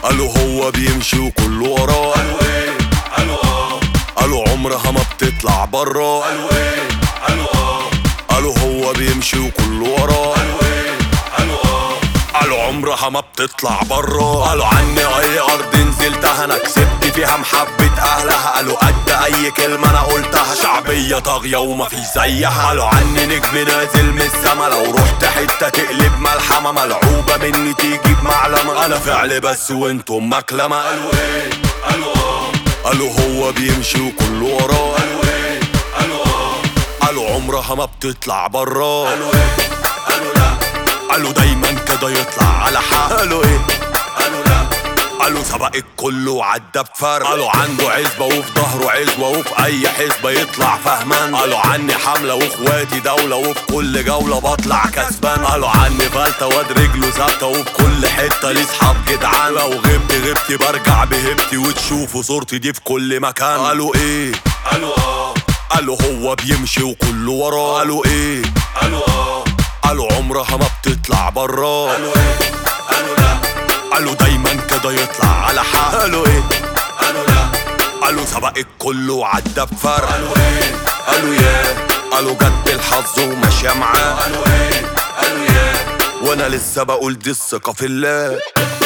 قالوا هو بيمشي وكله وراه. قالوا ايه؟ قالوا قالوا عمرها ما بتطلع برا. قالوا ايه؟ قالوا قالوا هو بيمشي وكله وراه. قالوا ايه؟ قالوا قالوا عمرها ما بتطلع برا. قالوا عني اي ارض نزلتها انا كسبت فيها محبة اهلها. قالوا قد اي كلمة انا قلتها شعبية طاغية وما في زيها. قالوا عني نجم نازل من السما لو رحت حتة تقلب ملحمة. ملعوبة مني تيجي بمعلمة انا فعل بس وانتم مكلمة. قالوا ايه؟ قالوا قالوا هو بيمشي وكله وراه. قالوا ايه؟ قالوا قالوا عمرها ما بتطلع برا. قالوا ايه؟ قالوا لا. قالوا دايما كده يطلع على حق. قالوا ايه؟ قالوا لا. قالوا سبق الكل وعدى بفرق. قالوا عنده عزبة وفي ظهره عزوة وفي اي حسبة يطلع فهمان. قالوا عني حملة واخواتي دولة وفي كل جولة بطلع كسبان. قالوا عني فلتة واد رجله ثابتة وفي كل حتة ليه صحاب جدعان. لو غبت برجع بهبتي وتشوفوا صورتي دي في كل مكان. قالوا ايه؟ قالوا قالوا هو بيمشي وكله وراه. قالوا ايه؟ قالوا قالوا عمرها ما بتطلع برا. قالوا ايه؟ قالوا لا. قالوا دايما كده يطلع على حق. قالوا ايه؟ قالوا لا. قالوا سبق الكل وعدى بفرق. قالوا ايه؟ قالوا يا قالوا جد الحظ وماشية معاه. قالوا ايه؟ قالوا يا وانا لسه بقول دي الثقة في الله.